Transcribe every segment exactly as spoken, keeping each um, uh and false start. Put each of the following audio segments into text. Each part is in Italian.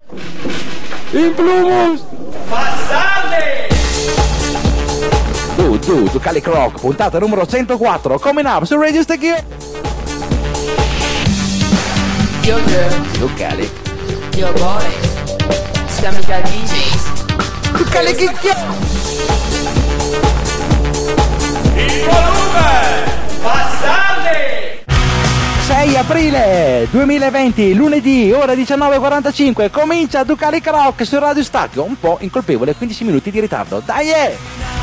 In plumus! Bastardi! Du, du, Ducali Croc, puntata numero centoquattro, coming up su Radio Stechio. Yo girl, Ducali. yo boy, Scamica D Js. Ducali Chicchio! Il volume! Bastardi! sei aprile duemilaventi, lunedì, ora diciannove e quarantacinque, comincia Ducali Croc su Radio Stachio, un po' incolpevole, quindici minuti di ritardo. Dai! Eh!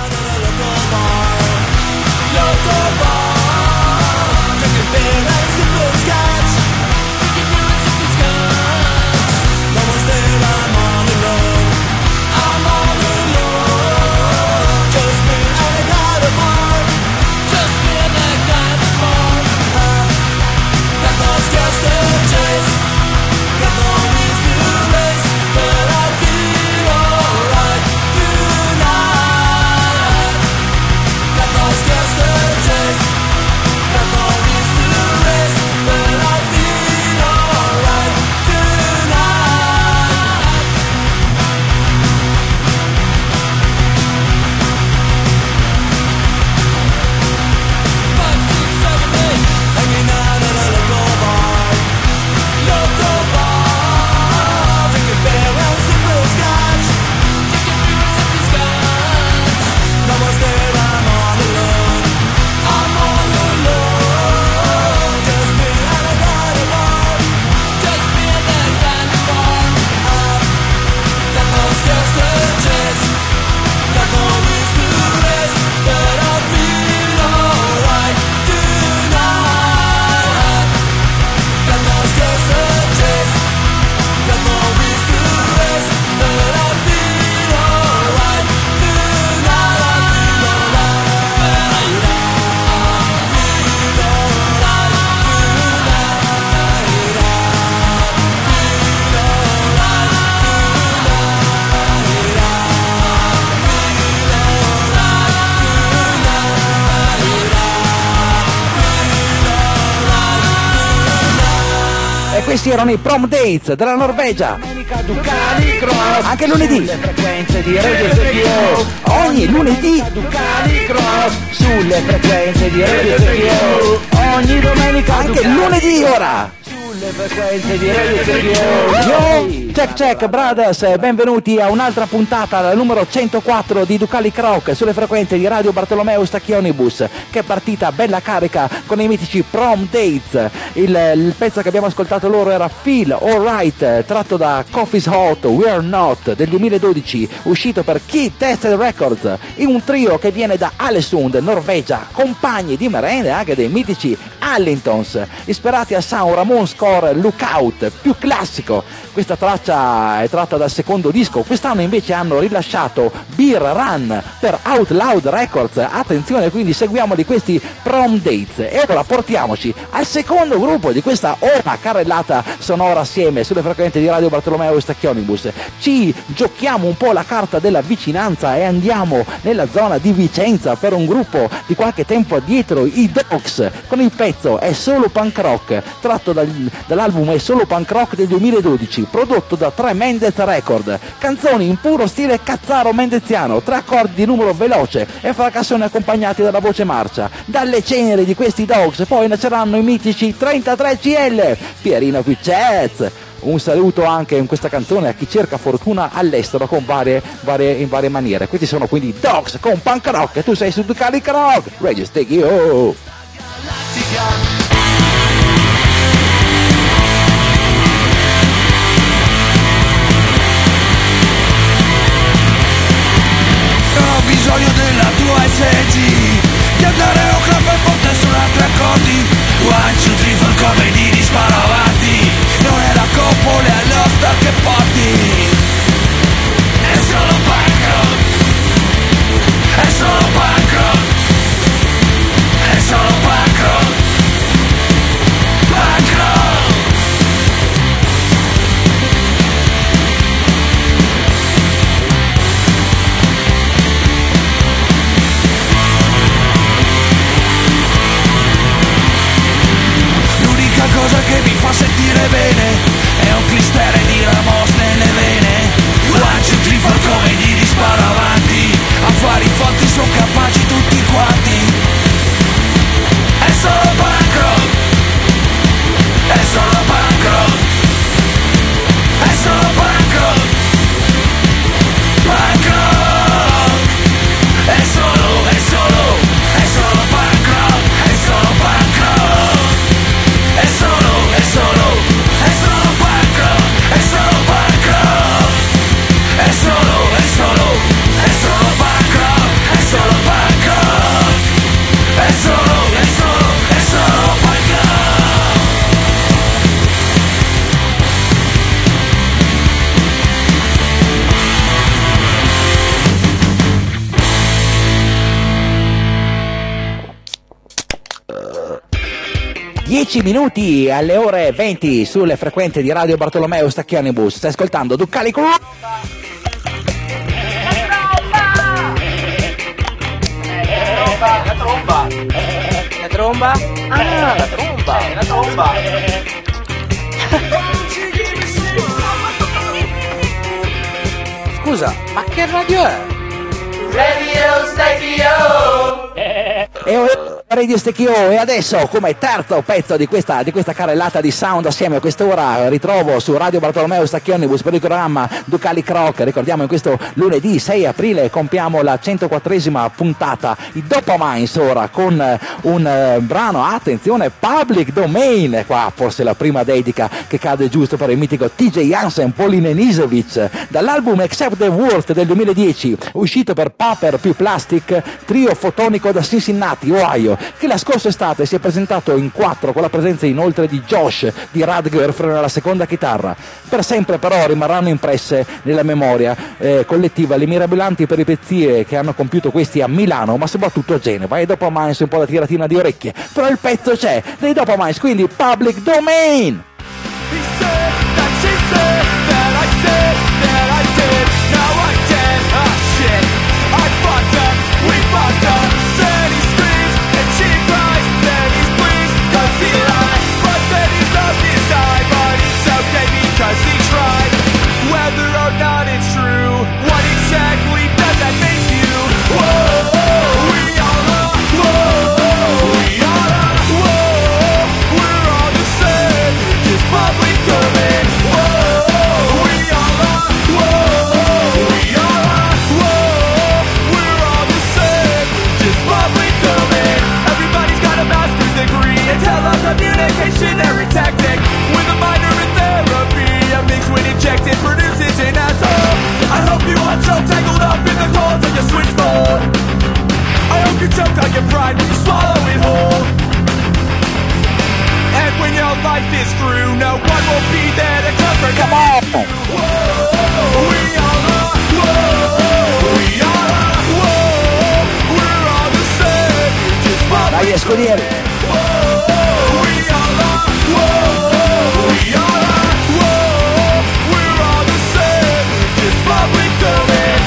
Questi erano i prom dates della Norvegia. Ducali Croc. Anche lunedì. Sulle frequenze di Radio Stechio. Ogni lunedì. Ducali Croc. Sulle frequenze di Radio Stechio. Ogni domenica. Anche Ducali lunedì ora. Sulle frequenze di Radio Stechio. Yo, check check brothers, benvenuti a un'altra puntata, la numero centoquattro di Ducali Croc sulle frequenze di Radio Bartolomeo Stachionibus, che è partita bella carica con i mitici Prom Dates. Il, il pezzo che abbiamo ascoltato loro era Feel Alright, tratto da Coffee's Hot, We're Not del duemiladodici, uscito per Key Tested Records, in un trio che viene da Alesund, Norvegia, compagni di merende anche dei mitici Allingtons, ispirati a San Ramon Score Lookout, più classico. Questa traccia è tratta dal secondo disco. Quest'anno invece hanno rilasciato Beer Run per Out Loud Records. Attenzione, quindi seguiamo di questi Prom Dates. E ora portiamoci al secondo gruppo di questa ora carrellata sonora assieme sulle frequenze di Radio Bartolomeo Stachionibus. Ci giochiamo un po' la carta della vicinanza e andiamo nella zona di Vicenza per un gruppo di qualche tempo addietro, i Dogs, con il pezzo È Solo Punk Rock, tratto dal, dall'album È Solo Punk Rock del duemiladodici, prodotto da Tre Mendez Record. Canzoni in puro stile cazzaro mendeziano, tre accordi di numero veloce e fracassoni accompagnati dalla voce marcia. Dalle ceneri di questi Dogs poi nasceranno i mitici trentatré C L, Pierino Piccez. Un saluto anche in questa canzone a chi cerca fortuna all'estero con varie, varie, in varie maniere. Questi sono quindi Dogs con Punk Rock e tu sei su Ducali Croc, Radio Stechio. Ho bisogno della tua S G, di andare a un club e portare su altri accordi. One, two, three, four, come di sparo avanti. Non è la coppole all'osta che porti. È solo punk rock. È solo punk rock. È solo dieci minuti alle ore venti sulle frequenze di Radio Bartolomeo Stacchionibus. Stai ascoltando Ducali Crew. La tromba. La tromba? Ah, la tromba. La tromba. Scusa, ma che radio è? Radio Stacchio! E Radio Stecchio, e adesso come terzo pezzo di questa, di questa carrellata di sound assieme a quest'ora ritrovo su Radio Bartolomeo Stacchionibus per il programma Ducali Croc. Ricordiamo in questo lunedì sei aprile compiamo la centoquattresima puntata, i Dopamines ora con un uh, brano, attenzione, Public Domain, qua forse la prima dedica che cade giusto per il mitico T J Jansen Polinenisevic dall'album Accept the Worst del duemiladieci, uscito per Paper più Plastic, trio fotonico da Cincinnati, Ohio, che la scorsa estate si è presentato in quattro con la presenza inoltre di Josh di Radgerford alla seconda chitarra. Per sempre però rimarranno impresse nella memoria eh, collettiva le mirabolanti peripezie che hanno compiuto questi a Milano, ma soprattutto a Genova, e Dopamines un po' la tiratina di orecchie, però il pezzo c'è dei Dopamines, quindi Public Domain. Whether or not it's true, what exactly does that make you? Whoa, we all are, whoa, we all are, whoa, we're all the same, just public domain. Whoa, we all are, whoa, we all are, whoa, we're all the same, just public domain. Everybody's got a master's degree in telecommunication, every tactic with a minor in therapy. A mix when injected produces an asshole. I hope you are so tangled up in the cords of your switchboard. I hope you choked on your pride when you swallow it whole. And when your life is through, no one will be there to comfort you. Come on! Whoa, we all are, whoa, we all are, whoa, we're all the same, just public. Dai, Escodieri! Whoa, we all are, whoa, we all are. Public domain.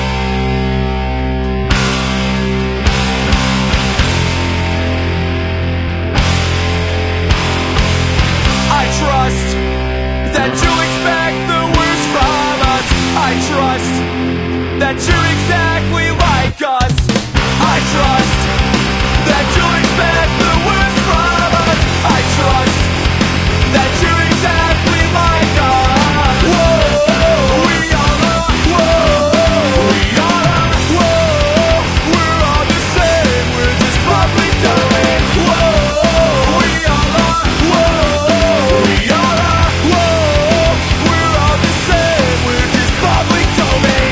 I trust that you expect the worst from us. I trust that you're exactly like us. I trust that you expect the worst from us. I trust that you're exactly like us. Whoa, we all are. Whoa, we all are. Whoa, we're all the same. We're just public domain. Whoa, we all are. Whoa, we all are. Whoa, we're all the same. We're just public domain.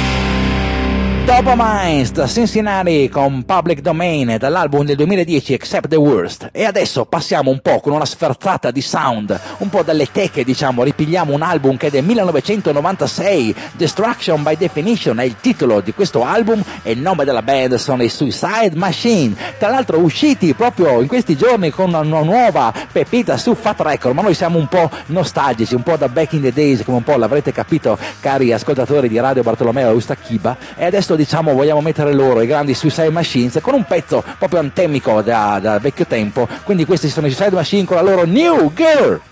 Dopamines da Cincinnati con Public Domain dall'album del duemiladieci Accept the Worst. E adesso passiamo un po' con una sferzata di sound, un po' dalle teche, diciamo, ripigliamo un album che è del millenovecentonovantasei, Destruction by Definition è il titolo di questo album e il nome della band sono i Suicide Machine, tra l'altro usciti proprio in questi giorni con una nuova pepita su Fat Record, ma noi siamo un po' nostalgici, un po' da back in the days, come un po' l'avrete capito cari ascoltatori di Radio Bartolomeo Eustachia, e adesso diciamo vogliamo mettere loro, i grandi Suicide Machines, con un pezzo proprio antemico da, da vecchio tempo, quindi questi sono i Suicide Machine con la loro New Girl.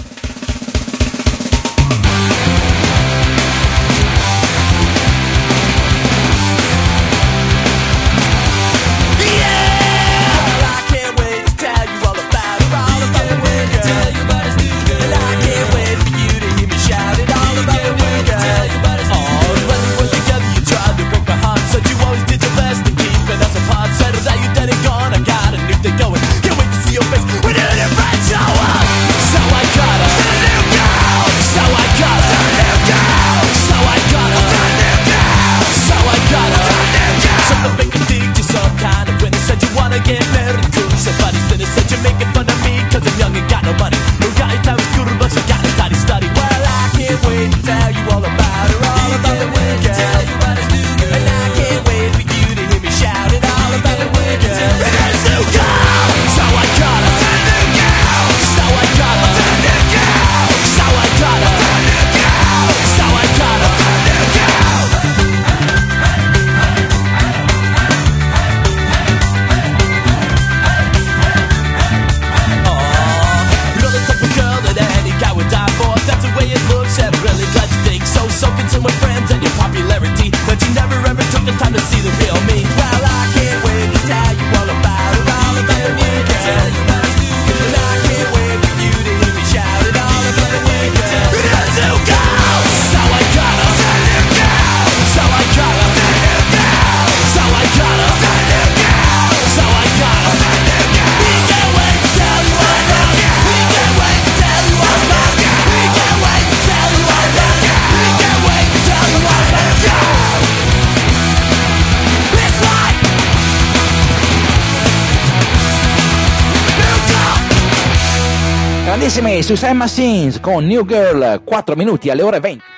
Going, can't wait to see your face when you're in your friend's shower. So I gotta Grandissimi su Sam Machines con New Girl, quattro minuti alle ore venti.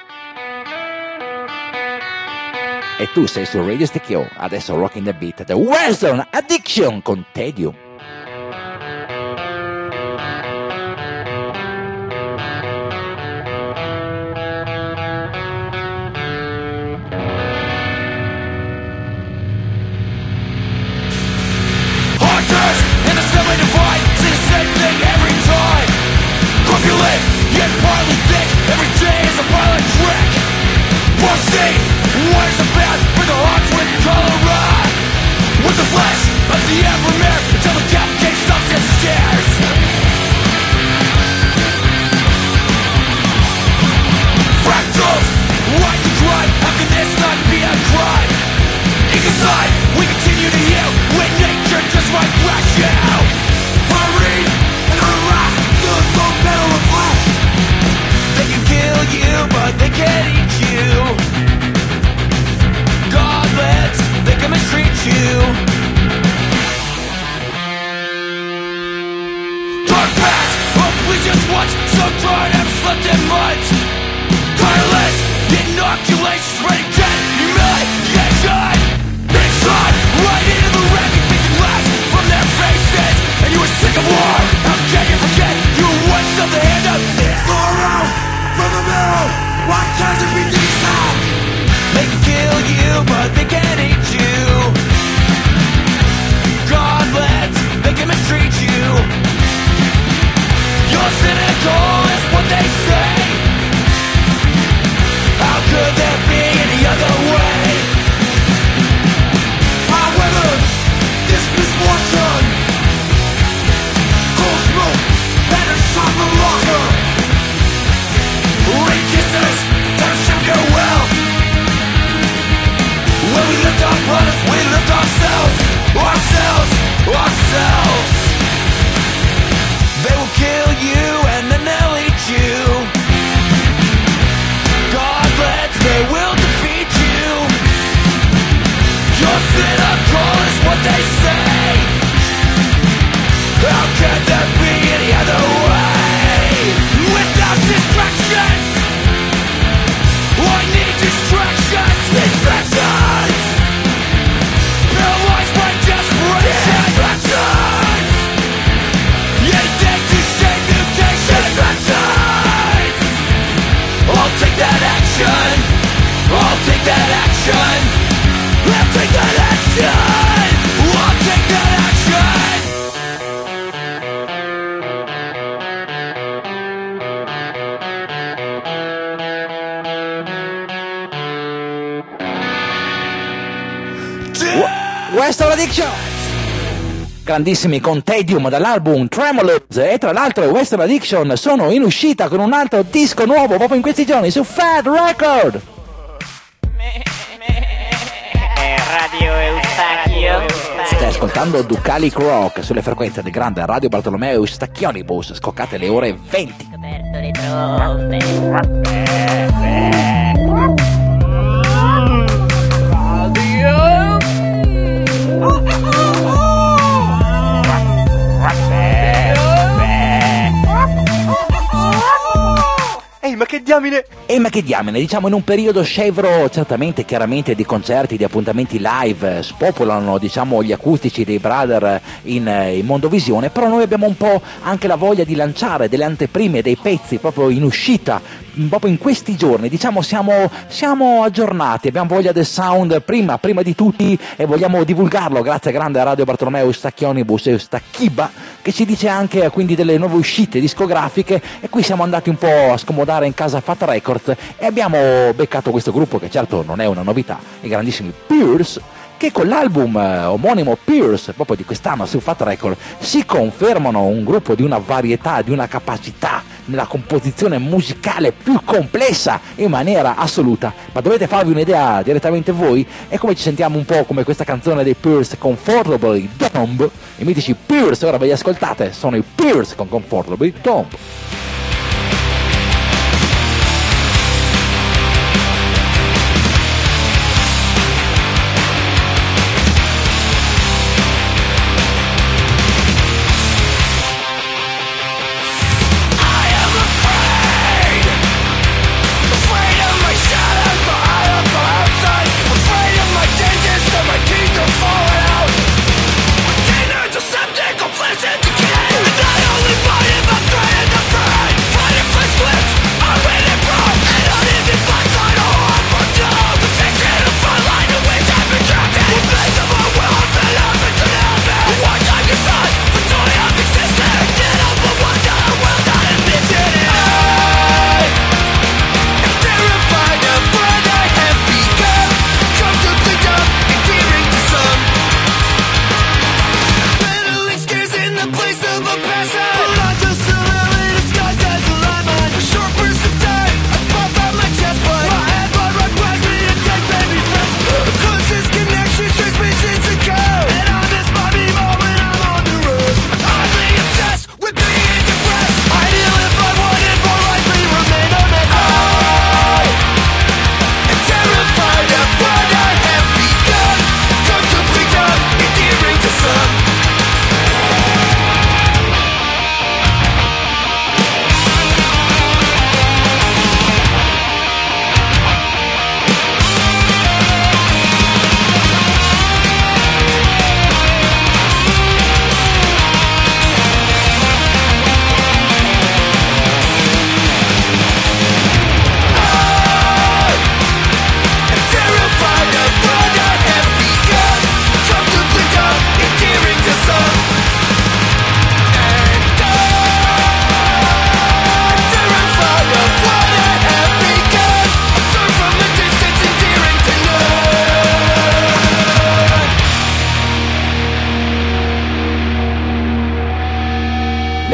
E tu sei su Radio Stecchio, adesso Rocking the Beat, The Western Addiction con Tedium. Yet partly thick, every day is a violent trick. We'll see what it's about for the hearts with cholera. With the flesh of the evermare until the cavalcade stops and stares. Fractals, right to crime, how can this not be a crime? Inside, we continue to heal when nature just might crash out. Hurry and hurrah, till it's no metal of flesh. They can kill you, but they can't eat you. Godlets, they can mistreat you. Dark past, but we just watch. So tired, haven't slept in months. Tireless, inoculations, spreading death, humiliation. Inside, right into the wreckage, making glass from their faces. And you were sick of war. How can you forget? You were once of the hand up. Sorrow from the middle. Why can't it be decent? They can kill you, but they can't eat you. Godlets, they can mistreat you. You're cynical, is what they say. How could there be any other way? I weathered this misfortune. Cold smoke, and a shot the locker. Rain kisses, don't show your wealth. When we lift our brothers, we lift ourselves. Ourselves, ourselves. They will kill you and then they'll eat you. Godlets, they will defeat you. You're cynical is what they say. How could there be any other way? Without distractions, I need distractions. Distractions, paralyzed by desperation. Distractions, anything to save mutation. Distractions, I'll take that action. I'll take that action. I'll take that action. I'll take that action. Western Addiction, grandissimi con Tedium dall'album Tremolours. E tra l'altro i Western Addiction sono in uscita con un altro disco nuovo proprio in questi giorni su Fat Record. Radio Eustachio. Stai ascoltando Ducalic Rock sulle frequenze del grande Radio Bartolomeo Eustachionibus, scoccate le ore venti. Scoperto le trombe. Ehi, ma che diamine! E ma che diamine, diciamo in un periodo scevro certamente chiaramente di concerti, di appuntamenti live, spopolano diciamo gli acustici dei brother in, in Mondovisione, però noi abbiamo un po' anche la voglia di lanciare delle anteprime, dei pezzi proprio in uscita, proprio in questi giorni, diciamo siamo, siamo aggiornati, abbiamo voglia del sound prima, prima di tutti e vogliamo divulgarlo grazie a grande Radio Bartolomeo Eustachionibus e Eustachibba che ci dice anche quindi delle nuove uscite discografiche e qui siamo andati un po' a scomodare in casa Fat Records e abbiamo beccato questo gruppo che certo non è una novità, i grandissimi Pierce, che con l'album eh, omonimo Pierce, proprio di quest'anno su Fat Record, si confermano un gruppo di una varietà, di una capacità nella composizione musicale più complessa in maniera assoluta, ma dovete farvi un'idea direttamente voi, è come ci sentiamo un po' come questa canzone dei Pierce, Comfortably Dumb, i mitici Pierce, ora ve li ascoltate, sono i Pierce con Comfortably Dumb. I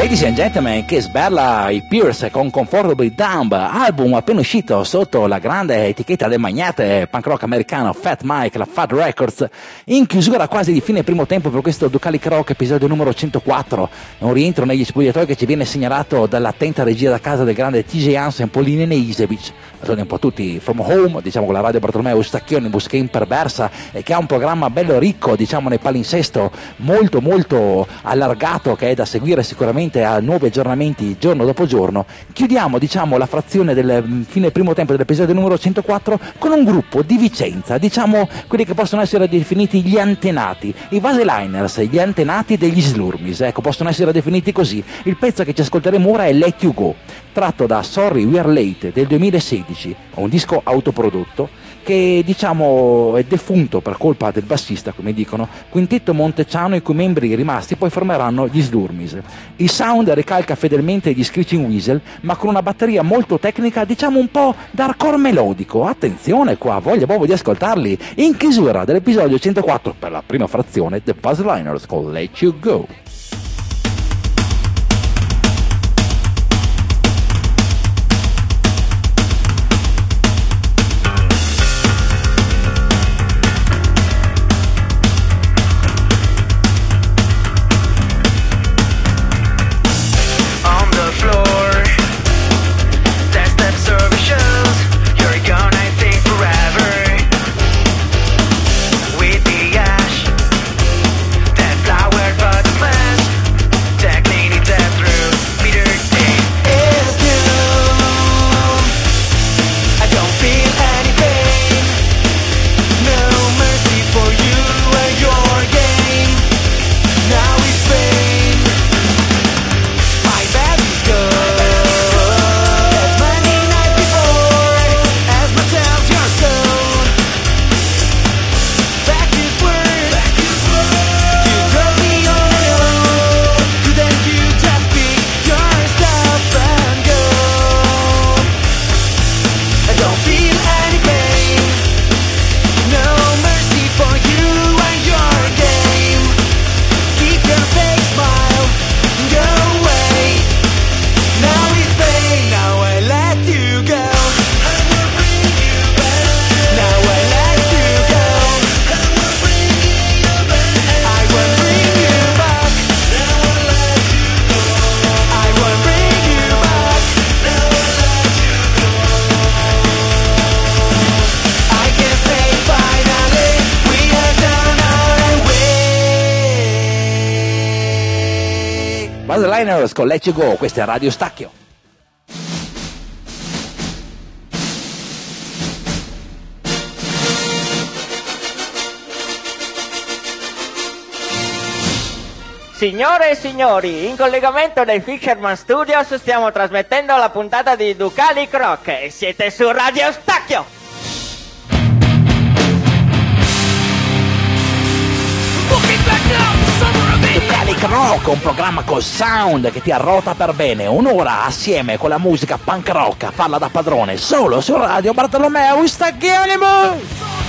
Ladies and gentlemen, che sberla i Pierce con Comfortably Dumb, album appena uscito sotto la grande etichetta del magnate punk rock americano Fat Mike, la Fat Records, in chiusura quasi di fine primo tempo per questo Ducalic Rock episodio numero centoquattro, un rientro negli spogliatoi che ci viene segnalato dall'attenta regia da casa del grande T J Hansen, Pauline Isevic, sono un po' tutti from home, diciamo con la radio Bartolomeo Stacchionibus che imperversa e che ha un programma bello ricco, diciamo nel palinsesto, molto molto allargato, che è da seguire sicuramente a nuovi aggiornamenti giorno dopo giorno. Chiudiamo diciamo la frazione del fine primo tempo dell'episodio numero centoquattro con un gruppo di Vicenza, diciamo quelli che possono essere definiti gli antenati, i Vaseliners, gli antenati degli Slurmis, ecco, possono essere definiti così. Il pezzo che ci ascolteremo ora è Let You Go, tratto da Sorry We Are Late del duemilasedici, un disco autoprodotto che diciamo è defunto per colpa del bassista, come dicono, quintetto montecciano i cui membri rimasti poi formeranno gli Slurmis. Il sound ricalca fedelmente gli Screeching Weasel, ma con una batteria molto tecnica, diciamo un po' d'hardcore melodico. Attenzione qua, voglio proprio di ascoltarli. In chiusura dell'episodio centoquattro per la prima frazione The Vaseliners con Let You Go. Vaseliners con Let You Go, questa è Radio Stacchio. Signore e signori, in collegamento dai Fisherman Studios stiamo trasmettendo la puntata di Ducalic Rock e siete su Radio Stacchio! Ducalic Rock, un programma col sound che ti arrota per bene, un'ora assieme con la musica punk rock a farla da padrone, solo su Radio Bartolomeo Stacchionibus!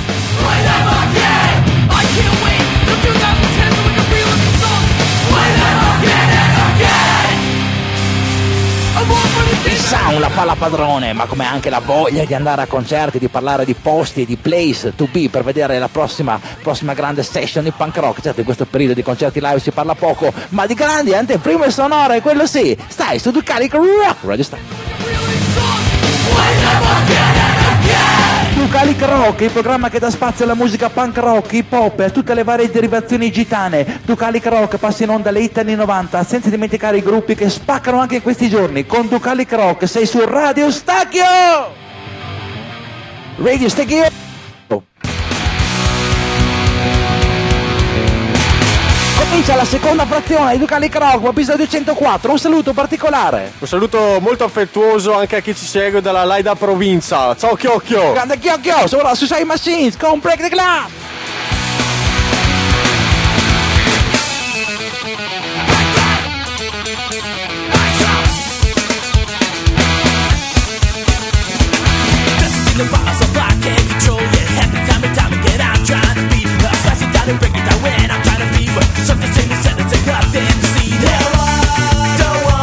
Il sound la fa la padrone, ma come anche la voglia di andare a concerti, di parlare di posti e di place to be per vedere la prossima, prossima grande session di punk rock. Certo, in questo periodo di concerti live si parla poco, ma di grandi anteprime sonore, quello sì. Stai su Ducalic Rock, Radio Stacchio. Ducalic Rock, il programma che dà spazio alla musica punk rock, hip hop e a tutte le varie derivazioni gitane. Ducalic Rock passa in onda alle hit anni novanta, senza dimenticare i gruppi che spaccano anche in questi giorni. Con Ducalic Rock sei su Radio Stacchio! Radio Stacchio! Comincia la seconda frazione di Ducalic Rock, episodio centoquattro. Un saluto particolare. Un saluto molto affettuoso anche a chi ci segue dalla Laida provincia. Ciao Chiocchio. Grande Chiocchio, sopra su Suicide Machines con Break the Club. Something in the sentence and nothing to see. There are, don't want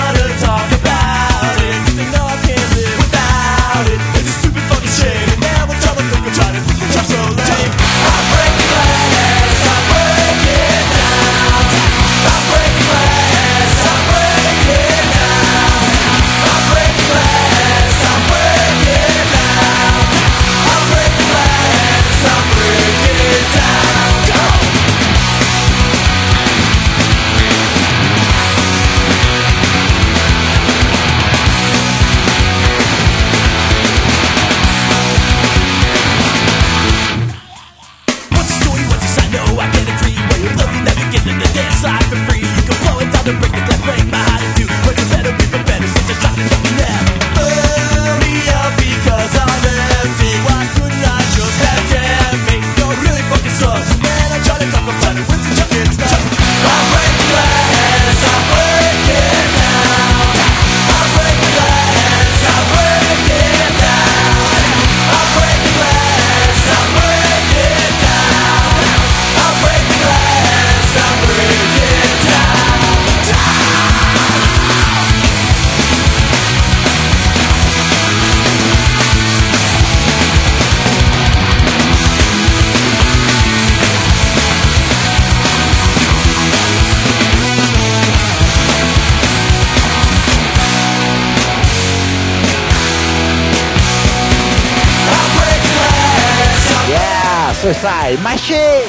Suicide Machine.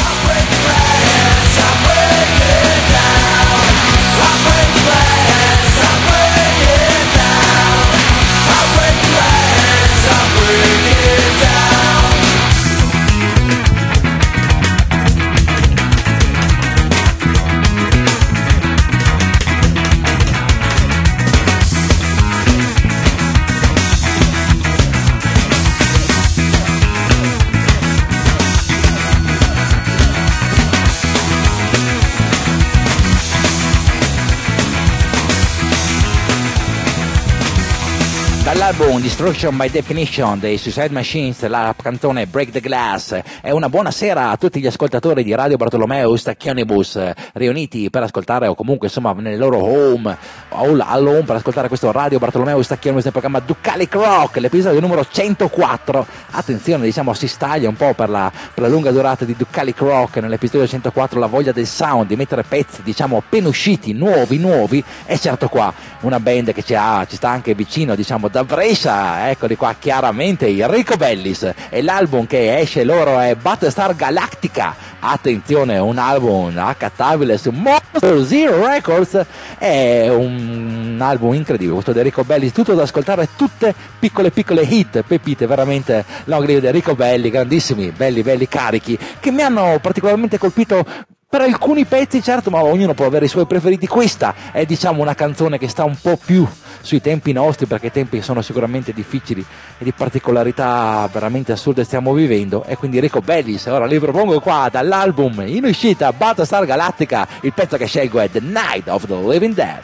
Dall'album Destruction by Definition dei Suicide Machines, la canzone Break the Glass. È una buona sera a tutti gli ascoltatori di Radio Bartolomeo Stacchionibus, riuniti per ascoltare, o comunque insomma nelle loro home, all home, per ascoltare questo Radio Bartolomeo Stacchionibus nel programma Ducalic Rock, l'episodio numero centoquattro. Attenzione, diciamo, si staglia un po' per la, per la lunga durata di Ducalic Rock. Nell'episodio centoquattro la voglia del sound, di mettere pezzi, diciamo, appena usciti, nuovi, nuovi. E certo qua, una band che ci, ha, ci sta anche vicino, diciamo, da Brescia, eccoli qua chiaramente, i Rico Bellis, e l'album che esce loro è Battlestar Galactica. Attenzione, un album accattabile su Monster Zero Records, è un album incredibile questo dei Rico Bellis, tutto da ascoltare, tutte piccole piccole hit, pepite, veramente long live dei Rico Belli, grandissimi, belli belli carichi, che mi hanno particolarmente colpito. Per alcuni pezzi, certo, ma ognuno può avere i suoi preferiti. Questa è, diciamo, una canzone che sta un po' più sui tempi nostri, perché i tempi sono sicuramente difficili e di particolarità veramente assurde stiamo vivendo. E quindi Rico Bellis, ora li propongo qua dall'album in uscita Battlestar Galactica. Il pezzo che scelgo è The Night of the Living Dead.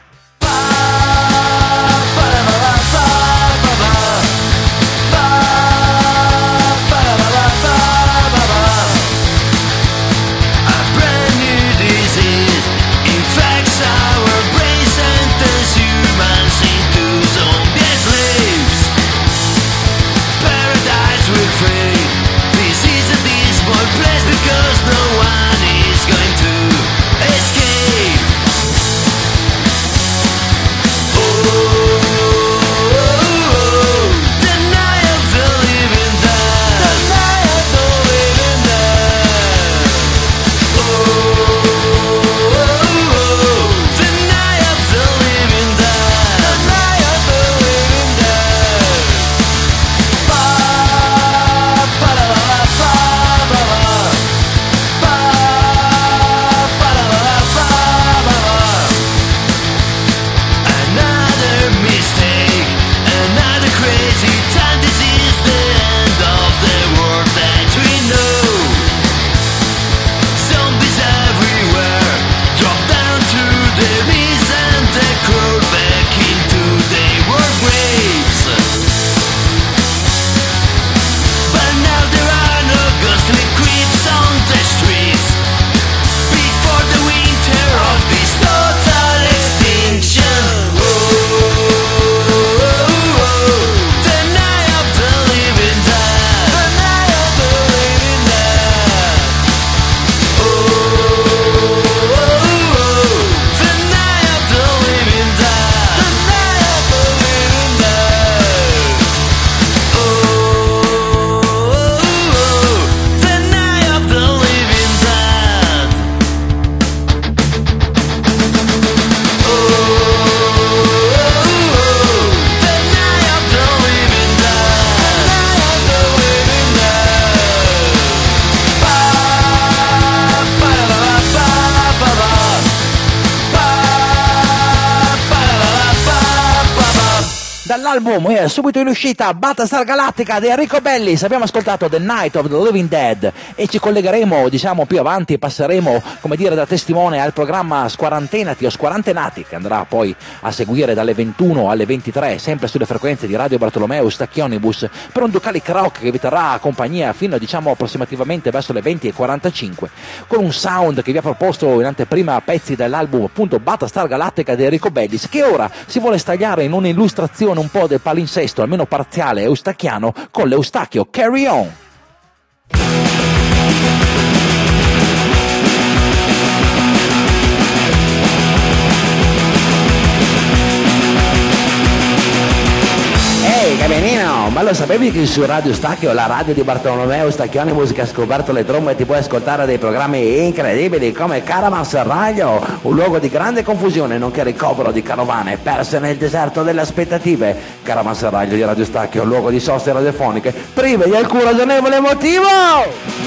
Because no one is going to escape. Dall'album è subito in uscita Battlestar Galactica di Rico Bellis, abbiamo ascoltato The Night of the Living Dead e ci collegheremo, diciamo, più avanti e passeremo, come dire, da testimone al programma Squarantenati o Squarantenati, che andrà poi a seguire dalle ventuno alle ventitré, sempre sulle frequenze di Radio Bartolomeo Stacchionibus, per un Ducalic Rock che vi terrà compagnia fino, diciamo, approssimativamente verso le venti e quarantacinque, con un sound che vi ha proposto in anteprima pezzi dell'album, appunto, Battlestar Galactica di Rico Bellis, che ora si vuole stagliare in un'illustrazione un po' del palinsesto, almeno parziale, eustacchiano, con l'Eustachio Carry On. che benino! Ma lo sapevi che su Radio Stacchio, la radio di Bartolomeo Stacchioni Musica, ha scoperto le trombe e ti puoi ascoltare dei programmi incredibili come Caravanserraglio, un luogo di grande confusione nonché ricovero di carovane perse nel deserto delle aspettative. Caravanserraglio di Radio Stacchio, luogo di soste radiofoniche prive di alcun ragionevole motivo!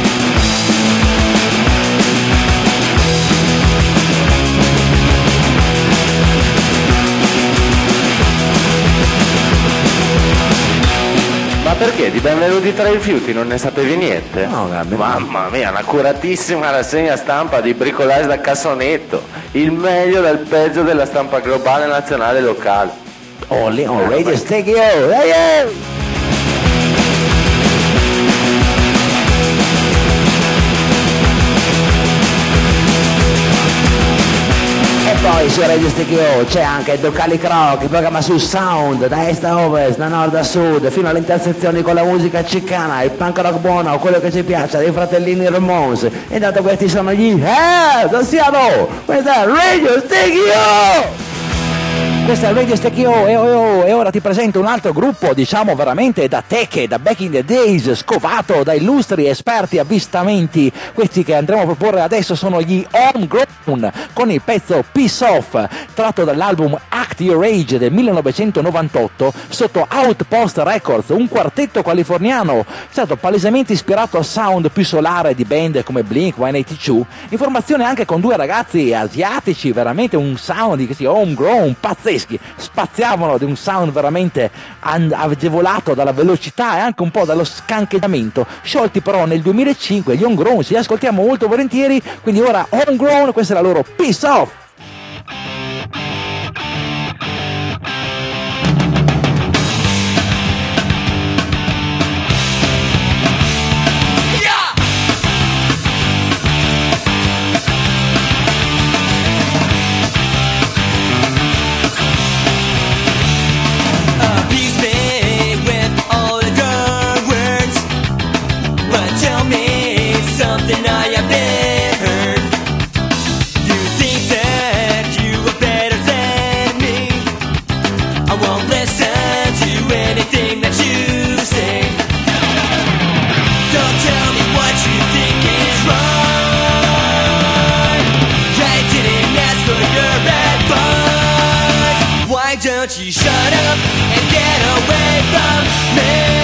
Ma perché? Di Benvenuti tra i rifiuti non ne sapevi niente? No, vabbè. Mamma mia, una curatissima rassegna stampa di bricolage da cassonetto. Il meglio dal peggio della stampa globale, nazionale e locale. Only on Radio Stacchio! Hey, hey! E poi su Radio Stacchio c'è anche Ducali Croc, il programma su Sound, da est a ovest, da nord a sud, fino alle intersezioni con la musica cicana, il punk rock buono, quello che ci piace, dei fratellini Ramones. E intanto questi sono gli Eh, da Seattle, questa è Radio Stacchio! Questa è Radio Stacchio e, e, e ora ti presento un altro gruppo, diciamo veramente da teche, da back in the days, scovato da illustri esperti avvistamenti. Questi che andremo a proporre adesso sono gli Homegrown, con il pezzo Peace Off, tratto dall'album Act Your Age del millenovecentonovantotto sotto Outpost Records, un quartetto californiano stato palesemente ispirato al sound più solare di band come Blink centottantadue, in formazione anche con due ragazzi asiatici, veramente un sound che si homegrown pazzeschi, spaziavano di un sound veramente agevolato dalla velocità e anche un po' dallo scancheggiamento, sciolti però nel duemilacinque. Gli Homegrown li ascoltiamo molto volentieri, quindi ora Homegrown, questa è la loro Peace Off. Something I have never heard. You think that you are better than me. I won't listen to anything that you say. Don't tell me what you think is right. I didn't ask for your advice. Why don't you shut up and get away from me?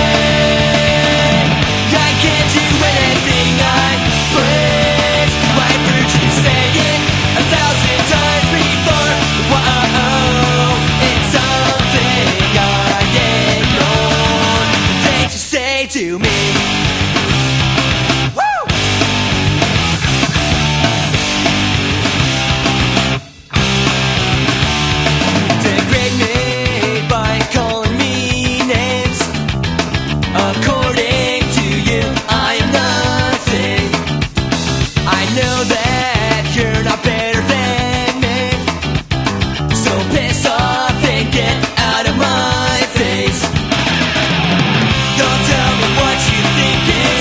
I can't do anything I please. Why would you say it a thousand times before? Whoa, it's something I ignore. Things you say to me. Woo! Degrade me by calling me names. According to you, I am nothing. I know that you're not better than me. So piss off and get out of my face. Don't tell me what you think is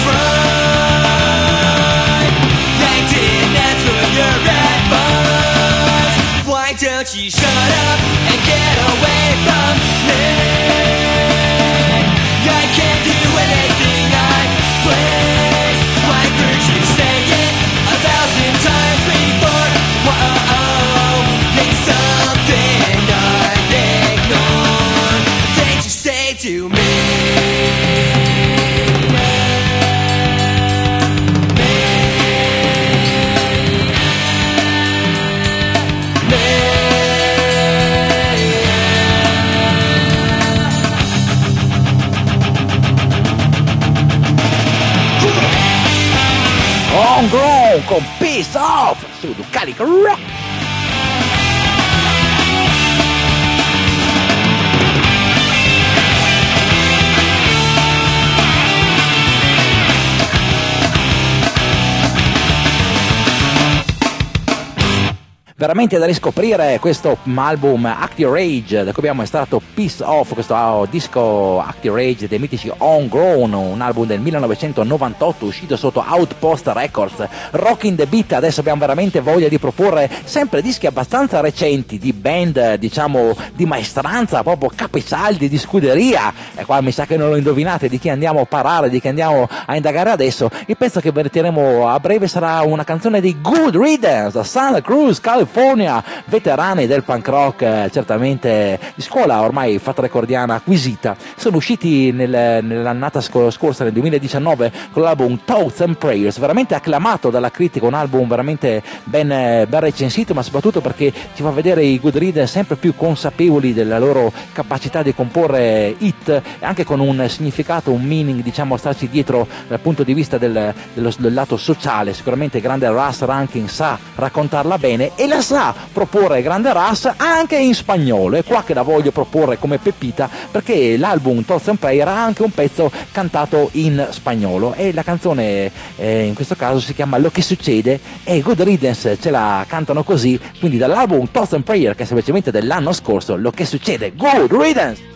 right. I didn't ask for your advice. Why don't you shut up and get away from me? I can't do anything I please. Why could you say it a thousand times before? Whoa, it's something I ignore. Things you say to me. Homegrown con Peace Off su Ducali Croc. veramente da riscoprire questo album Active Rage, da cui abbiamo estratto Peace Off, questo disco Active Rage dei mitici Homegrown, un album del millenovecentonovantotto uscito sotto Outpost Records. Rocking the Beat. Adesso abbiamo veramente voglia di proporre sempre dischi abbastanza recenti di band, diciamo di maestranza, proprio capisaldi di scuderia, e qua mi sa che non lo indovinate di chi andiamo a parlare, di chi andiamo a indagare adesso. Il pezzo che vertiremo a breve sarà una canzone di Good Riddance da Santa Cruz, California, veterani del punk rock, eh, certamente di scuola ormai fat recordiana acquisita. Sono usciti nel, nell'annata scorsa, nel duemiladiciannove, con l'album Thoughts and Prayers, veramente acclamato dalla critica, un album veramente ben, ben recensito, ma soprattutto perché ci fa vedere i Good Riddance sempre più consapevoli della loro capacità di comporre hit, anche con un significato, un meaning, diciamo, a starci dietro dal punto di vista del, dello, del lato sociale. Sicuramente grande Russ Rankin sa raccontarla bene e la sa proporre grande Russ anche in spagnolo, è qua che la voglio proporre come pepita, perché l'album Thoughts and Prayer ha anche un pezzo cantato in spagnolo e la canzone eh, in questo caso si chiama Lo che succede e Good Riddance ce la cantano così, quindi dall'album Thoughts and Prayer, che è semplicemente dell'anno scorso, Lo che succede, Good Riddance.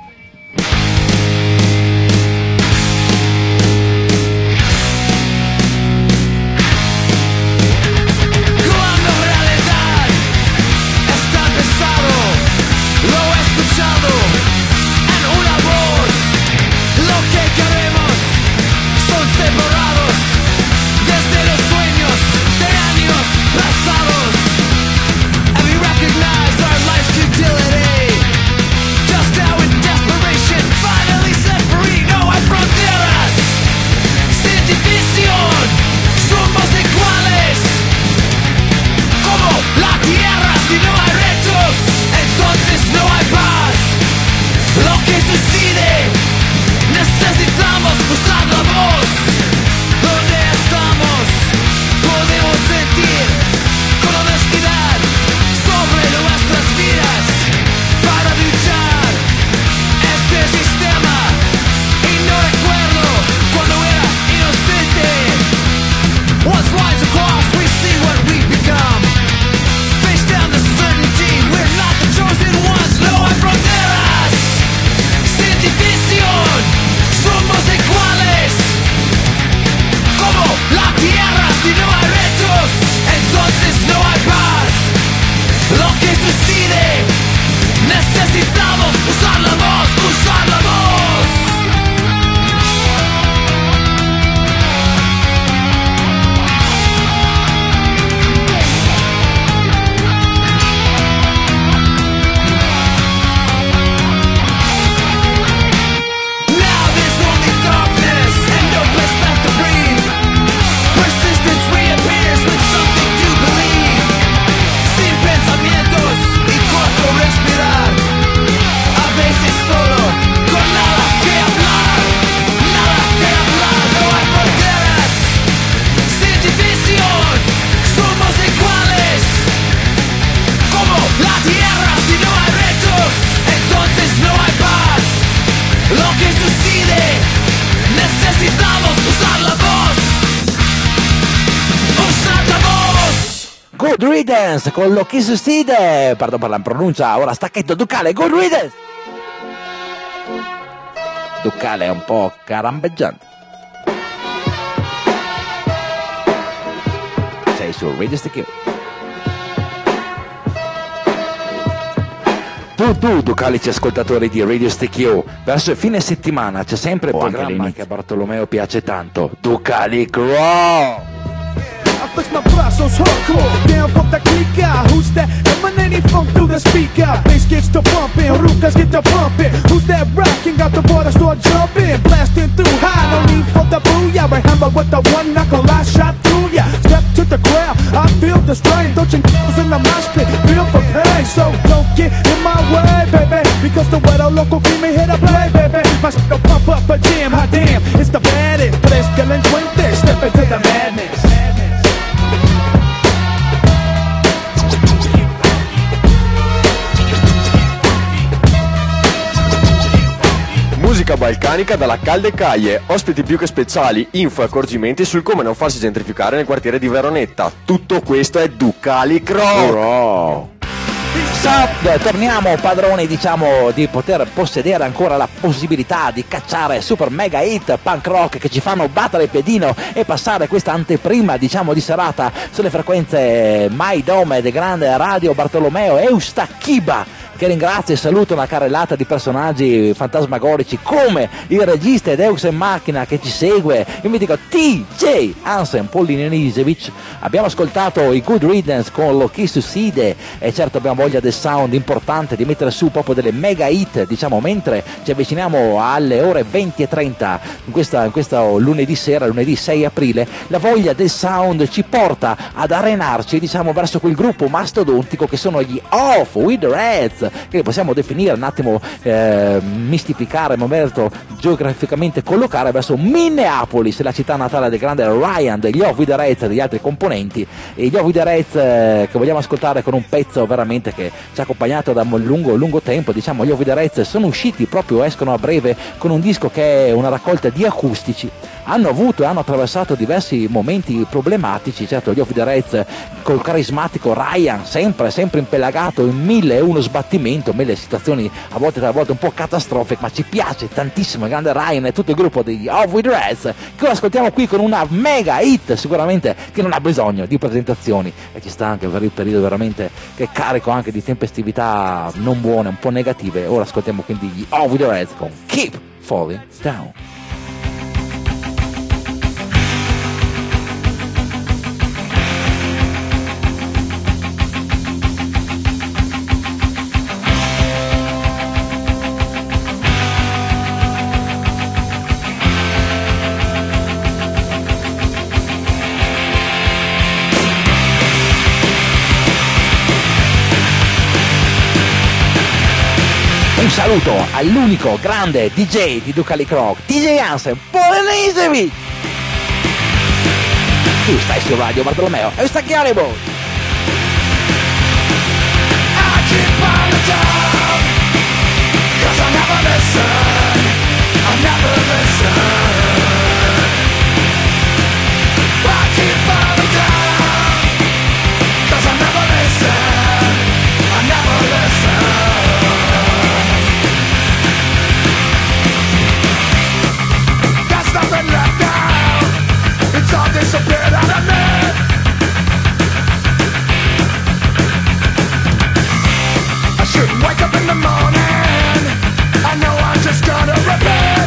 Good Riddance con Lo che succede, pardon per la pronuncia, ora stacchetto Ducale, Good Riddance. Ducale è un po' carambeggiante. Sei su Radio Stecchio. Tu, tu, tu calici ascoltatori di Radio Stecchio, verso il fine settimana c'è sempre il programma che a Bartolomeo piace tanto, Ducali Crow. I flex my brazos hardcore, down from the click out. Who's that emanating funk through the speaker? Bass gets to pumping, Rukas get to pumping. Who's that rocking? Got the water start jumping, blasting through high. No need for the booyah, right hammer with the one knuckle I shot through ya. Step to the crowd, I feel the strain. Don't you girls in the mosh pit, feel for pain. So don't get in my way, baby, because the weather local cream hit a play, baby. My shit will pump up a jam, hot damn, it's the baddest. Tres delincuentes, step into the madness. Musica balcanica organica dalla Caldecaglie, ospiti più che speciali, info e accorgimenti sul come non farsi gentrificare nel quartiere di Veronetta. Tutto questo è Ducali Croc. Oh. Stop. Torniamo padroni, diciamo, di poter possedere ancora la possibilità di cacciare super mega hit punk rock che ci fanno battere il piedino e passare questa anteprima, diciamo, di serata sulle frequenze My Dome del grande Radio Bartolomeo Eustachiba, che ringrazio e saluto una carrellata di personaggi fantasmagorici come il regista Deus Ex Machina che ci segue, il mitico T J Hansen Polinisevic. Abbiamo ascoltato i Good Riddance con lo Chi Suicide e certo abbiamo voglia del sound importante di mettere su proprio delle mega hit, diciamo, mentre ci avviciniamo alle ore venti e trenta in questa, in questo lunedì sera, lunedì sei aprile. La voglia del sound ci porta ad arenarci, diciamo, verso quel gruppo mastodontico che sono gli Off with the Reds, che possiamo definire un attimo, eh, mistificare, ma verso geograficamente collocare verso Minneapolis, la città natale del grande Ryan, degli Off with the Reds e degli altri componenti. E gli Off with the Reds, eh, che vogliamo ascoltare con un pezzo veramente che ci ha accompagnato da un lungo lungo tempo, diciamo. Gli Off with the Reds sono usciti proprio, escono a breve con un disco che è una raccolta di acustici. Hanno avuto e hanno attraversato diversi momenti problematici, certo. Gli Off the Reds col carismatico Ryan, sempre sempre impelagato in mille e uno sbattimento, mille situazioni a volte a volte un po' catastrofiche, ma ci piace tantissimo il grande Ryan e tutto il gruppo degli Off with the Reds, che ora ascoltiamo qui con una mega hit sicuramente che non ha bisogno di presentazioni, e ci sta anche per il periodo veramente che è carico anche di tempestività non buone, un po' negative. Ora ascoltiamo quindi gli Off with the Reds con Keep Falling Down. Un saluto all'unico grande D J di Ducali Croc, T J Hansen Polinisevic. Tu stai su Radio Bartolomeo e sta chiaro. Disappeared out of me. I shouldn't wake up in the morning. I know I'm just gonna repeat.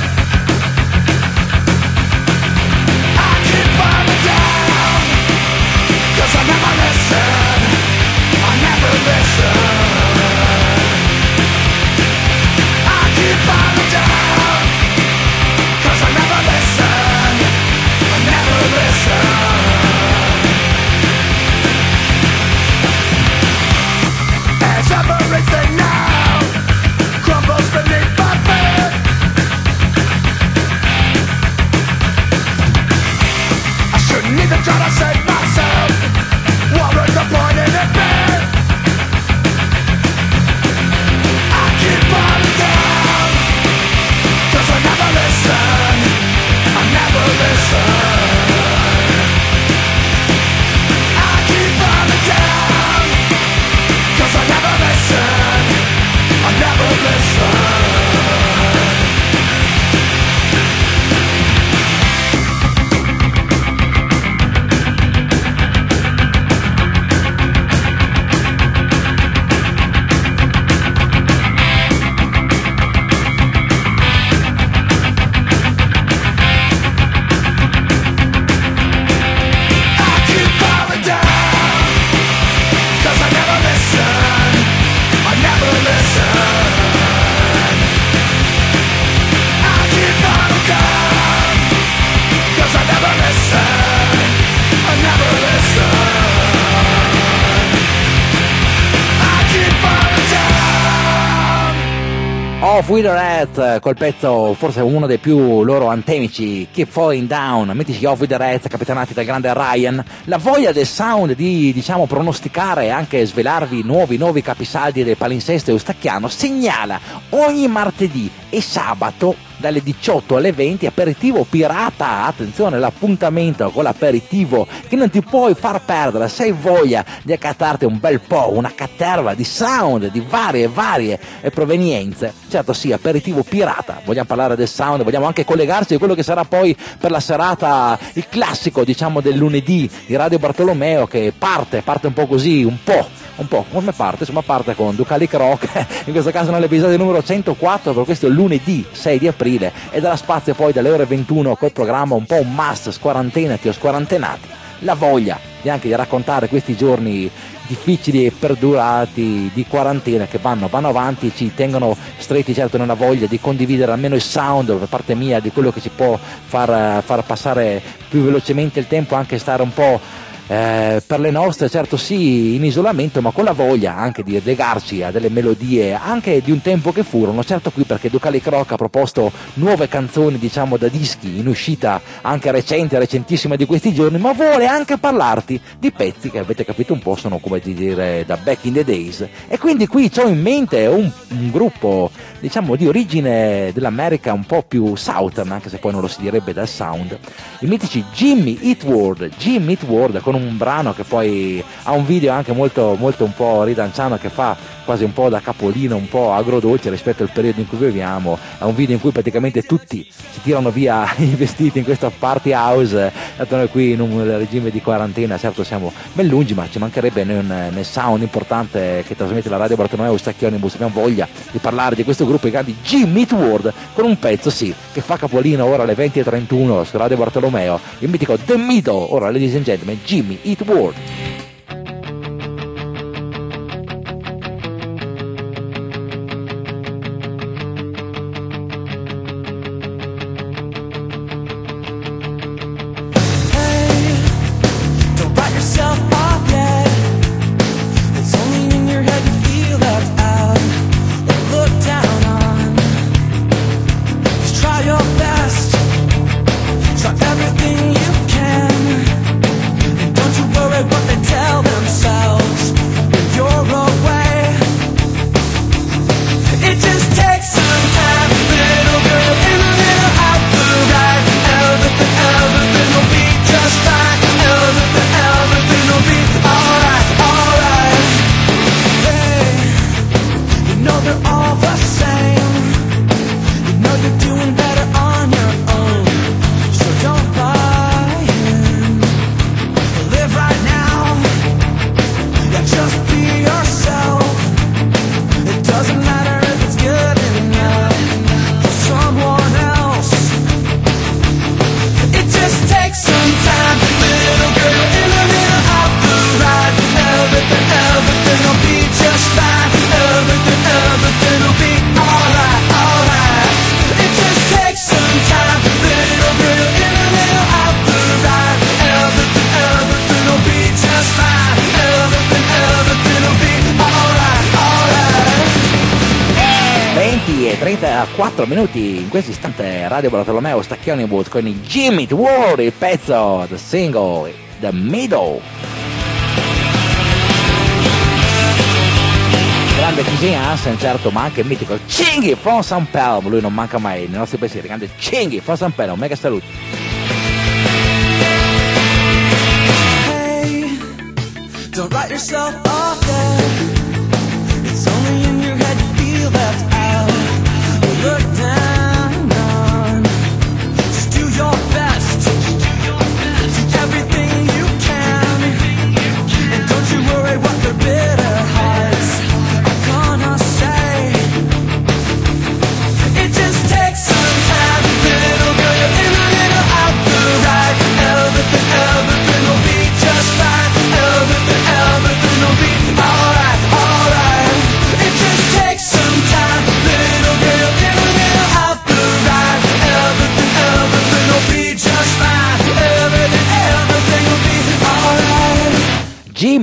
I keep falling down, 'cause I never listen. I never listen. I keep falling down, 'cause I never listen. I never listen. As everything now crumbles beneath my feet, I shouldn't even try to save myself. What was the point in it being? I keep falling down, 'cause I never listen. I never listen. I keep falling down, 'cause I never listen. I never listen. Off with the Reds col pezzo forse uno dei più loro antemici, Keep Falling Down, mitici Off with the Reds capitanati dal grande Ryan. La voglia del sound di, diciamo, pronosticare e anche svelarvi nuovi nuovi capisaldi del palinsesto eustacchiano segnala ogni martedì e sabato dalle diciotto alle venti, aperitivo pirata, attenzione, l'appuntamento con l'aperitivo che non ti puoi far perdere se hai voglia di accattarti un bel po', una caterva di sound di varie varie provenienze. Certo sì, aperitivo pirata, vogliamo parlare del sound, vogliamo anche collegarci a quello che sarà poi per la serata, il classico diciamo del lunedì di Radio Bartolomeo, che parte, parte un po' così, un po', un po' come parte, insomma parte con Ducalic Rock, in questo caso nell'episodio numero centoquattro per questo lunedì sei di aprile, e darà spazio poi dalle ore ventuno col programma un po' un must, squarantenati o squarantenati, la voglia di anche di raccontare questi giorni difficili e perdurati di quarantena che vanno, vanno avanti, ci tengono stretti certo nella voglia di condividere almeno il sound per parte mia di quello che ci può far, far passare più velocemente il tempo, anche stare un po' Eh, per le nostre, certo sì, in isolamento, ma con la voglia anche di legarci a delle melodie anche di un tempo che furono, certo qui perché Ducalic Rock ha proposto nuove canzoni diciamo da dischi in uscita anche recente, recentissima di questi giorni, ma vuole anche parlarti di pezzi che avete capito un po' sono come dire da back in the days, e quindi qui ho in mente un, un gruppo diciamo di origine dell'America un po' più southern, anche se poi non lo si direbbe dal sound, i mitici Jimmy Eat World, Jimmy Eat World, con un brano che poi ha un video anche molto, molto un po' ridanciano, che fa quasi un po' da capolino, un po' agrodolce rispetto al periodo in cui viviamo. È un video in cui praticamente tutti si tirano via i vestiti in questa party house, dato noi qui in un regime di quarantena, certo siamo ben lungi, ma ci mancherebbe nel, nel sound importante che trasmette la Radio Bartolomeo Stacchionibus. Abbiamo voglia di parlare di questo gruppo, i grandi Jimmy Eat World, con un pezzo sì che fa capolino ora alle venti e trentuno su Radio Bartolomeo, il mitico The Middle. Ora, ladies and gentlemen, Jimmy Eat World. Everything you can, don't you worry what they tell themselves. trentaquattro minuti in questo istante. Radio Bartolomeo Stacchionibus con il Jimmy Eat World, il pezzo, the single, The Middle. Grande T J Hansen, certo, ma anche il mitico Cinghi from San Pelmo, lui non manca mai nei nostri pensieri. Grande Cinghi from San Pelmo, mega saluto. Hey, don't write yourself off there. It's only in your head you feel left out. Look down on. Just do your best. Do everything you can. And don't you worry what their bitter hearts are gonna say. It just takes some time. Little girl, you're in the middle of the ride. Everything, everything will be just fine. Everything, everything will be alright, alright. It just takes some time.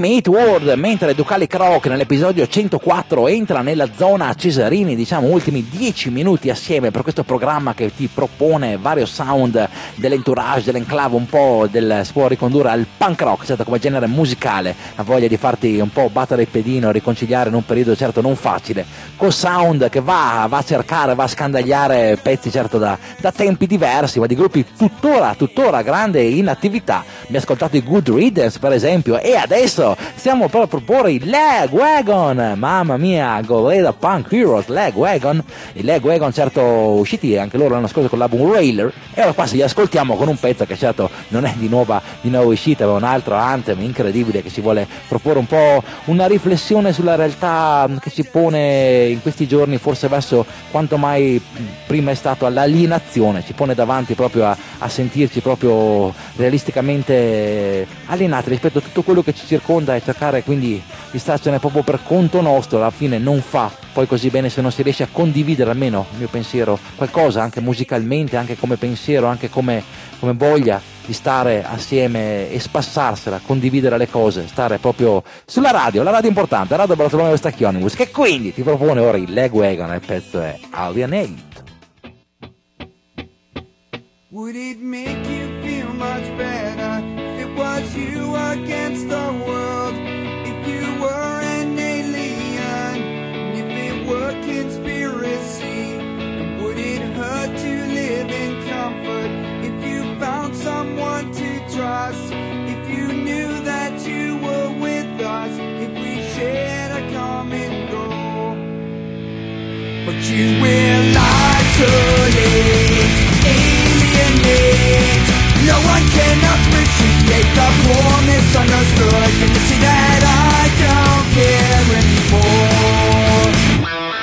Meat World, mentre Ducali Croc nell'episodio centoquattro entra nella zona Cesarini, diciamo ultimi dieci minuti assieme per questo programma che ti propone vario sound dell'entourage, dell'enclave, un po' del, si può ricondurre al punk rock, certo, come genere musicale, la voglia di farti un po' battere il pedino, riconciliare in un periodo certo non facile, col sound che va, va a cercare, va a scandagliare pezzi certo da, da tempi diversi, ma di gruppi tuttora, tuttora grande in attività. Mi ha ascoltato i Good Riddance per esempio, e adesso stiamo per proporre i Lagwagon, mamma mia, Goleda Punk Heroes, Lagwagon, i Lagwagon certo usciti anche loro l'anno scorso con l'album Railer, e ora qua se li ascoltiamo con un pezzo che certo non è di nuova, di nuova uscita, ma un altro anthem incredibile che si vuole proporre un po' una riflessione sulla realtà che si pone in questi giorni, forse verso quanto mai prima è stato all'alienazione, ci pone davanti proprio a, a sentirci proprio realisticamente alienati rispetto a tutto quello che ci circonda, e cercare quindi di starcene proprio per conto nostro alla fine non fa poi così bene se non si riesce a condividere almeno il mio pensiero, qualcosa anche musicalmente, anche come pensiero, anche come, come voglia di stare assieme e spassarsela, condividere le cose, stare proprio sulla radio, la radio importante, Radio Bartolomeo Stacchionibus, che quindi ti propone ora il Lagwagon, il pezzo è Alienate. Would it make you feel much better if it was you against the world? If you were an alien, if it were conspiracy? And would it hurt to live in comfort if you found someone to trust? If you knew that you were with us, if we shared a common goal? But you will isolate, alienate. No one can appreciate the poor misunderstood. Can you see that I don't care anymore?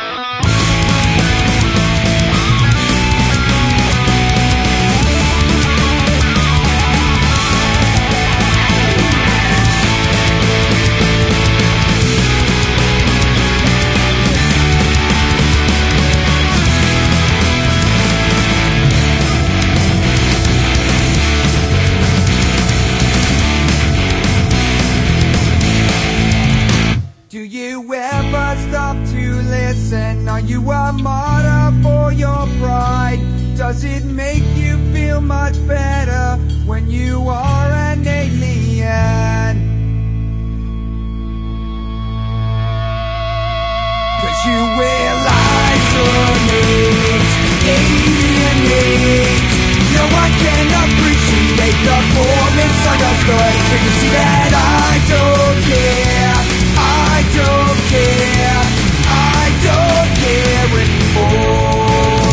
Are you a martyr for your pride? Does it make you feel much better when you are an alien? Cause you will isolate, alienate. No one can appreciate the poor misunderstood. Can you see that I don't care? I don't care. I don't care anymore.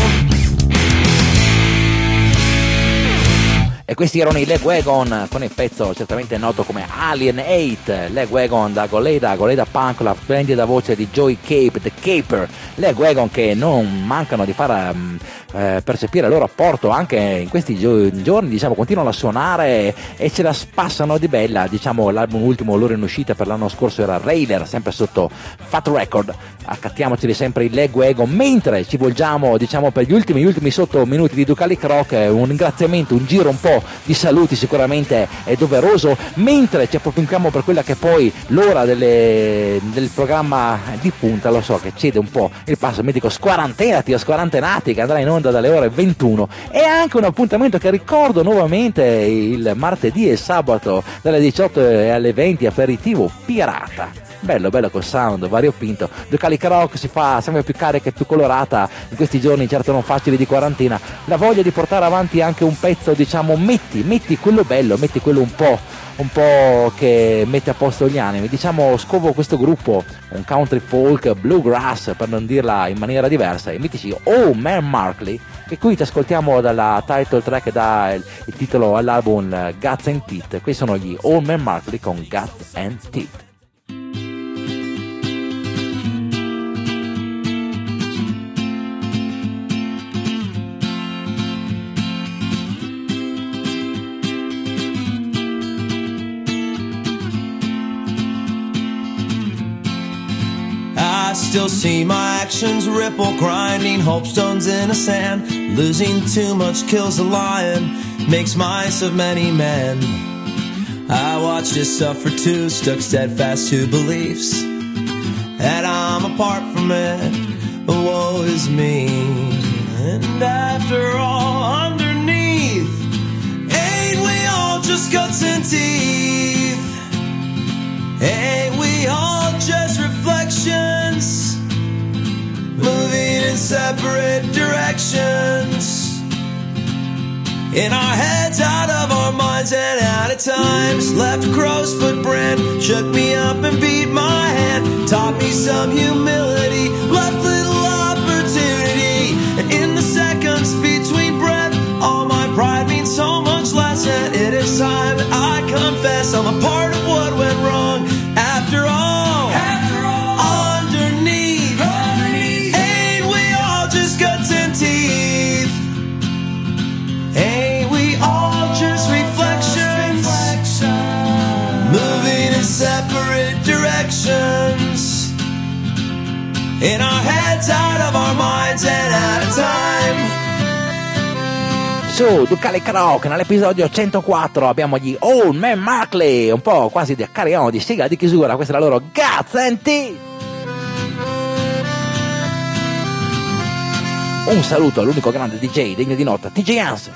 E questi erano i Lagwagon con il pezzo certamente noto come Alienate. Lagwagon da Goleda, Goleda Punk, la splendida voce di Joey Cape, The Caper. Lagwagon che non mancano di far um, eh, percepire il loro apporto anche in questi gio- giorni, diciamo, continuano a suonare e ce la spassano di bella. Diciamo, l'album ultimo loro in uscita per l'anno scorso era Railer, sempre sotto Fat Record. Accattiamoceli sempre i Lagwagon, mentre ci volgiamo, diciamo, per gli ultimi, gli ultimi sotto minuti di Ducali Croc, un ringraziamento, un giro un po' di saluti sicuramente è doveroso, mentre ci approfissiamo per quella che è poi l'ora delle, del programma di punta, lo so che cede un po' il passo mitico Squarantenati o Squarantenati, che andrà in onda dalle ore ventuno, e anche un appuntamento che ricordo nuovamente il martedì e sabato dalle diciotto alle venti, aperitivo Pirata. Bello, bello col sound variopinto. Ducali Croc si fa sempre più carica e più colorata in questi giorni certo non facili di quarantena. La voglia di portare avanti anche un pezzo, diciamo, metti, metti quello bello, metti quello un po', un po' che mette a posto gli animi. Diciamo, scovo questo gruppo, un country folk bluegrass, per non dirla in maniera diversa, i mitici Oh Man Markley, che qui ti ascoltiamo dalla title track che dà il, il titolo all'album Guts and Teeth. Questi sono gli Oh Man Markley con Guts and Teeth. I still see my actions ripple, grinding hope stones in the sand. Losing too much kills a lion, makes mice of many men. I watched it suffer too, stuck steadfast to beliefs that I'm apart from it, woe is me. And after all, underneath, ain't we all just guts and teeth? Ain't we all just reflections, moving in separate directions? In our heads, out of our minds, and out of times. Left a crow's footprint, shook me up and beat my hand. Taught me some humility, left little opportunity. And in the seconds between breath, all my pride means so much less. And it is time that I confess I'm a part of what went wrong. After all, After all underneath, underneath, ain't we all just guts and teeth? Ain't we all just reflections, moving in separate directions? In our heads, out of our minds, and out of time. Su Ducali Croc, nell'episodio centoquattro abbiamo gli Old Man Markley, un po' quasi di carriamo di sigla di chiusura. Questa è la loro Guts and Teeth. Un saluto all'unico grande D J degno di nota, T J Hansen.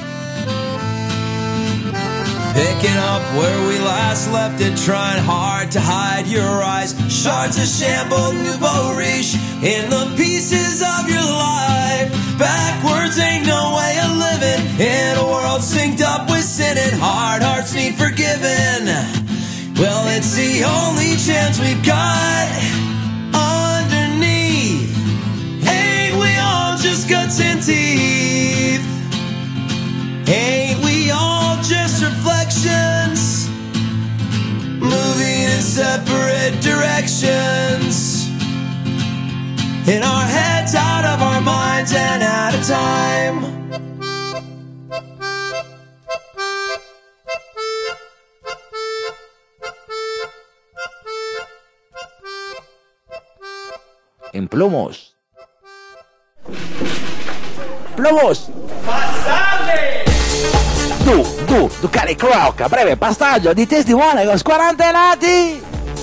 Picking up where we last left it, trying hard to hide your eyes. Shards of shamble, nouveau riche, in the pieces of your life. Backwards ain't no way of living, in a world synced up with sin, and hard hearts need forgiving. Well, it's the only chance we've got. Underneath, ain't we all just guts and teeth? Ain't we all just reflections, moving in separate directions? In our heads, out of our minds, and out of time. In Plumos. Plumos! Passate! Tu, tu, Ducali Croc, a breve passaggio di testimone con squarantenati!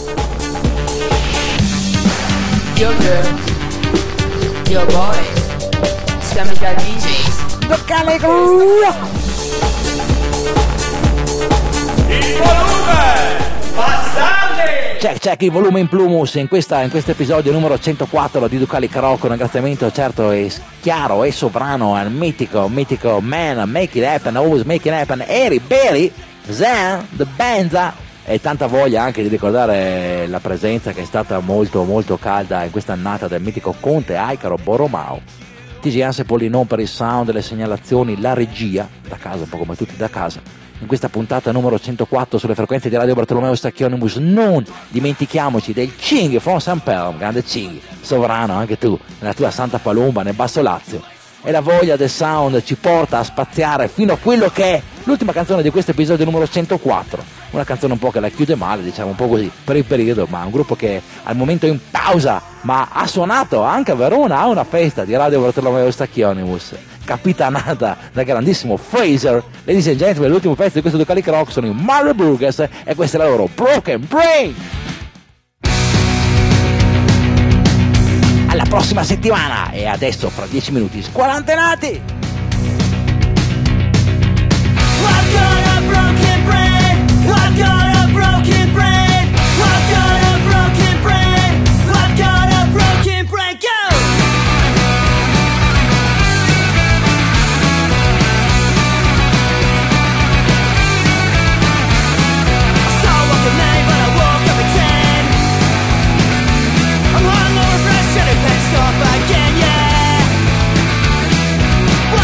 Yo girl, yo boy, Scamica D Js. Ducali Croc! Il volume! Passate! Check, check il volume in Plumus in questa in questo episodio numero centoquattro di Ducali Croc. Un ringraziamento certo e chiaro e sovrano al mitico, mitico man, make it happen, always make it happen, Eri Berry, Zan, The Benza, e tanta voglia anche di ricordare la presenza che è stata molto molto calda in questa annata del mitico Conte Aicaro Borromao. T G Hansen Polinon per il sound, le segnalazioni, la regia, da casa, un po' come tutti da casa. In questa puntata numero centoquattro sulle frequenze di Radio Bartolomeo Stacchionimus non dimentichiamoci del Cinghi from San Pelm, grande Cinghi, sovrano anche tu, nella tua Santa Palomba, nel Basso Lazio. E la voglia del sound ci porta a spaziare fino a quello che è l'ultima canzone di questo episodio numero centoquattro. Una canzone un po' che la chiude male, diciamo un po' così, per il periodo, ma un gruppo che al momento è in pausa, ma ha suonato anche a Verona a una festa di Radio Bartolomeo Stacchionimus, capitanata dal grandissimo Fraser. Ladies and gentlemen, l'ultimo pezzo di questo Ducali Croc sono i Mother Burgers e questa è la loro Broken Brain. Alla prossima settimana e adesso fra dieci minuti squarantenati. I've got a broken brain. I've got a broken brain. I've got a broken brain. I've got a broken brain. Go! I saw what the name, but I woke up at ten. I'm hungover, fresh, and it pissed off again, yeah.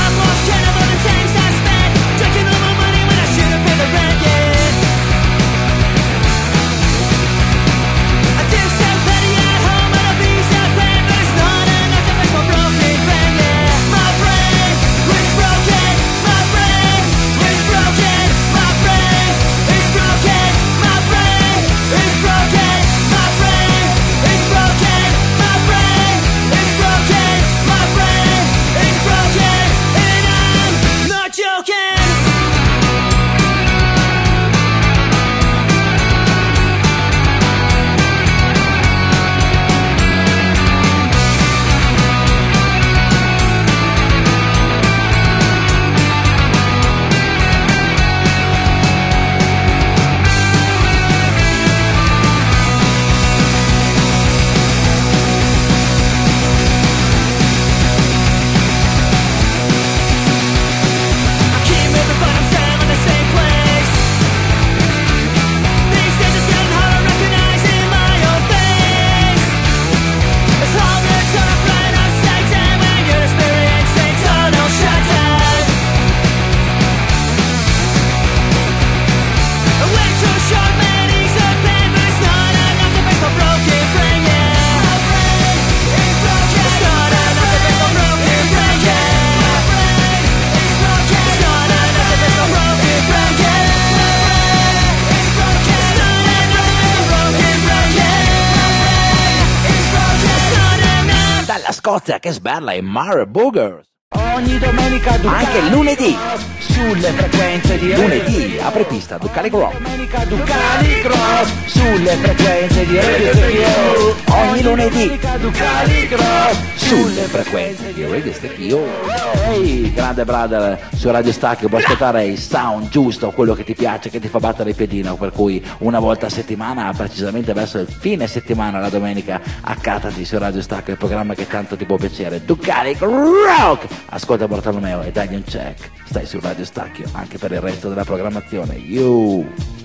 Scozia che sberla in Mare Boogers. Ogni domenica Ducali Anche lunedì. sulle frequenze di Lunedì apre pista Ducali Rock. Domenica Ducali Cross sulle frequenze di Radio Stereo. Ogni lunedì Ducali Cross sulle frequenze di Radio Stecchio. Ehi, grande brother, su Radio Stacchio puoi ascoltare il sound giusto, quello che ti piace, che ti fa battere il piedino, per cui una volta a settimana, precisamente verso il fine settimana, la domenica, accattati su Radio Stacchio, il programma che tanto ti può piacere, Ducali Rock. Ascolta Bartolomeo e dagli un check. Stai su Radio Stacchio anche per il resto della programmazione. You.